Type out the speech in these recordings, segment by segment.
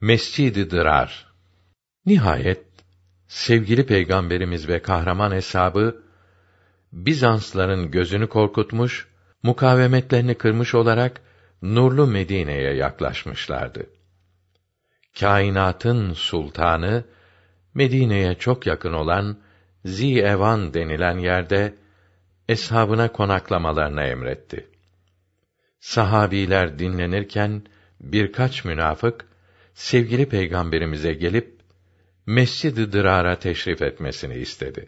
Mescid-i Dırar. Nihayet sevgili Peygamberimiz ve kahraman eshabı Bizansların gözünü korkutmuş, mukavemetlerini kırmış olarak nurlu Medine'ye yaklaşmışlardı. Kainatın sultanı Medine'ye çok yakın olan Zî-Evan denilen yerde eshabına konaklamalarını emretti. Sahabiler dinlenirken birkaç münafık sevgili Peygamberimize gelip Mescid-i Dırar'a teşrif etmesini istedi.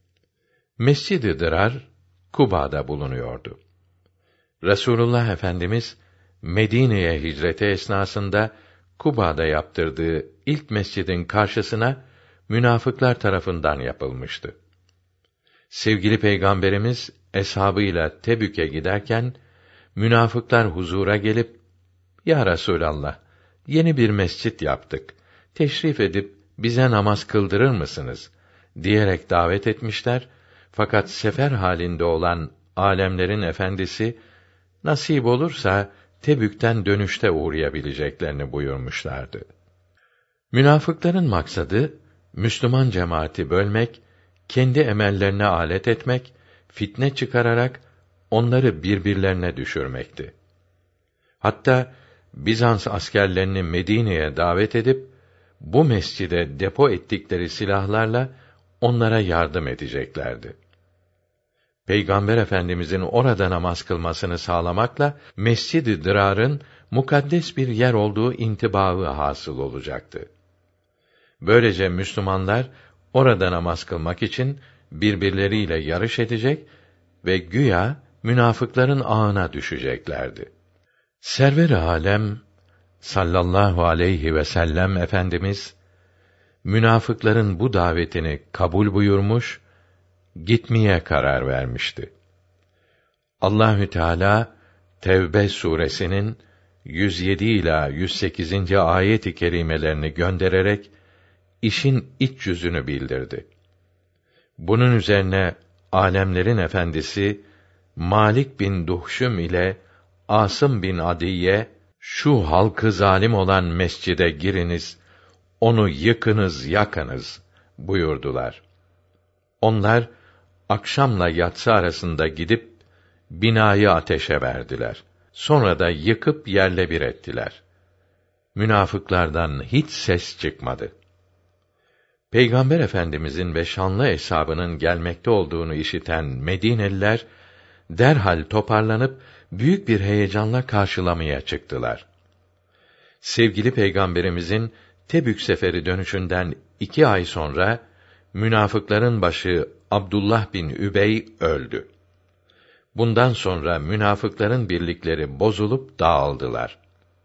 Mescid-i Dırar Kuba'da bulunuyordu. Resulullah Efendimiz Medine'ye hicreti esnasında Kuba'da yaptırdığı ilk mescidin karşısına münafıklar tarafından yapılmıştı. Sevgili Peygamberimiz eshabıyla Tebük'e giderken münafıklar huzura gelip "Ya Resulallah, yeni bir mescit yaptık. Teşrif edip bize namaz kıldırır mısınız?" diyerek davet etmişler. Fakat sefer halinde olan âlemlerin efendisi nasip olursa Tebük'ten dönüşte uğrayabileceklerini buyurmuşlardı. Münafıkların maksadı Müslüman cemaati bölmek, kendi emellerine alet etmek, fitne çıkararak onları birbirlerine düşürmekti. Hatta Bizans askerlerini Medine'ye davet edip bu mescide depo ettikleri silahlarla onlara yardım edeceklerdi. Peygamber Efendimizin orada namaz kılmasını sağlamakla Mescid-i Dırar'ın mukaddes bir yer olduğu intibaı hasıl olacaktı. Böylece Müslümanlar orada namaz kılmak için birbirleriyle yarış edecek ve güya münafıkların ağına düşeceklerdi. Server-i alem sallallahu aleyhi ve sellem Efendimiz münafıkların bu davetini kabul buyurmuş, gitmeye karar vermişti. Allahü Teala Tevbe suresinin 107 ila 108. ayet-i kerimelerini göndererek işin iç yüzünü bildirdi. Bunun üzerine âlemlerin efendisi Malik bin Duhşüm ile Asım bin Adiye "Şu halkı zalim olan mescide giriniz, onu yıkınız, yakınız" buyurdular. Onlar akşamla yatsı arasında gidip binayı ateşe verdiler. Sonra da yıkıp yerle bir ettiler. Münafıklardan hiç ses çıkmadı. Peygamber Efendimizin ve şanlı eshabının gelmekte olduğunu işiten Medineliler derhal toparlanıp büyük bir heyecanla karşılamaya çıktılar. Sevgili Peygamberimizin Tebük seferi dönüşünden 2 ay sonra münafıkların başı Abdullah bin Übey öldü. Bundan sonra münafıkların birlikleri bozulup dağıldılar.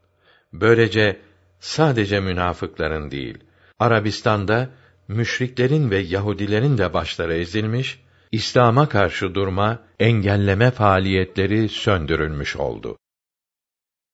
Böylece sadece münafıkların değil, Arabistan'da müşriklerin ve Yahudilerin de başları ezilmiş, İslam'a karşı durma, engelleme faaliyetleri söndürülmüş oldu.